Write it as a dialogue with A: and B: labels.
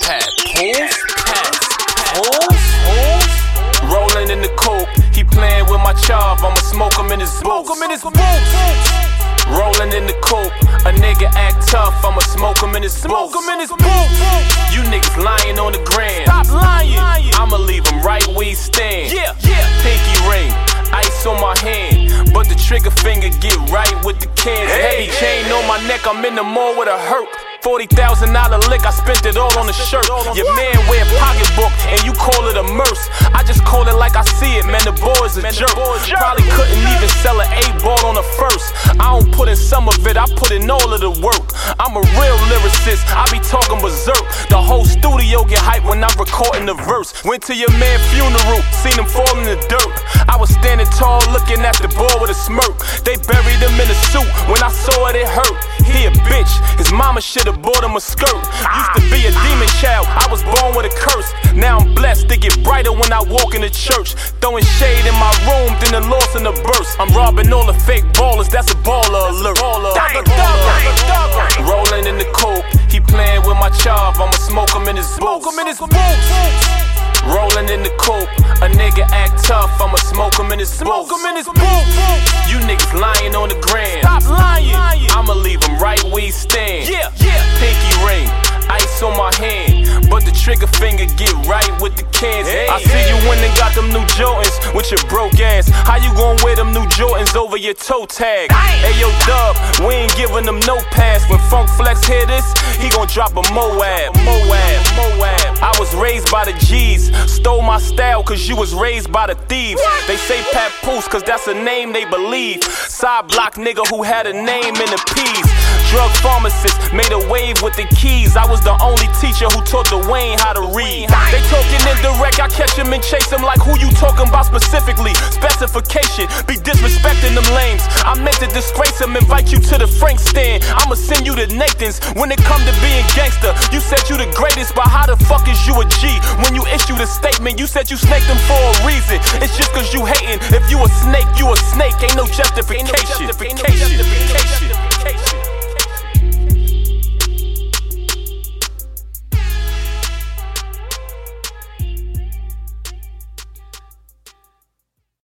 A: Rolling in the coupe, he playing with my chop. I'ma smoke him in his boots. Rolling in the coupe, a nigga act tough. I'ma smoke him in his boots. You niggas lying on the gram.
B: Stop lying.
A: I'ma leave him right where he stand. Pinky ring, ice on my hand, but the trigger finger get right with the cans. Heavy chain on my neck, I'm in the mall with a hurt. $40,000 lick, I spent it all on a shirt. Your man wear a pocketbook and you call it a merce. I just call it like I see it, man, the boy's a jerk. Probably couldn't even sell an 8-ball on the first. I don't put in some of it, I put in all of the work. I'm a real lyricist, I be talking berserk. The whole studio get hyped when I'm recording the verse. Went to your man's funeral, seen him fall in the dirt. I was standing tall looking at the boy with a smirk. They buried him in a suit, when I saw it, it hurt. He a bitch, his mama should've bought him a skirt. Used to be a demon child, I was born with a curse. Now I'm blessed, they get brighter when I walk in the church. Throwing shade in my room, then the loss in the burst. I'm robbing all the fake ballers, that's a baller alert. Rolling in the coupe, he playing with my chop. I'ma smoke him in his boots. Rolling in the coupe, a nigga act tough. I'ma smoke him in his boots. You niggas lying on the gram.
B: Stop lying.
A: I'ma leave him right where he stand. Pinky ring, ice on my hand, but the trigger finger get right with the cans. I see you went and got them new Jordans with your broke ass. How you gon' wear them new Jordans over your toe tag? Hey yo Dub, we ain't giving them no pass. When Funk Flex hear this, he gon' drop a Moab. I was raised by the G's, stole my style cause you was raised by the thieves. They say Papoose cause that's a name they believe. Side block nigga who had a name in the P's. Drug pharmacist, made a wave with the keys. I was the only teacher who taught the Wayne how to read. They talking indirect, I catch him and chase him like who you talking about specifically. Specification, be disrespecting them lames. I meant to disgrace him, invite you to the Frank stand. I'ma send you to Nathan's when it come to being gangster. You said you the greatest, but how the fuck is you a G? When you issued a statement, you said you snaked them for a reason. It's just cause you hating. If you a snake, you a snake. Ain't no justification.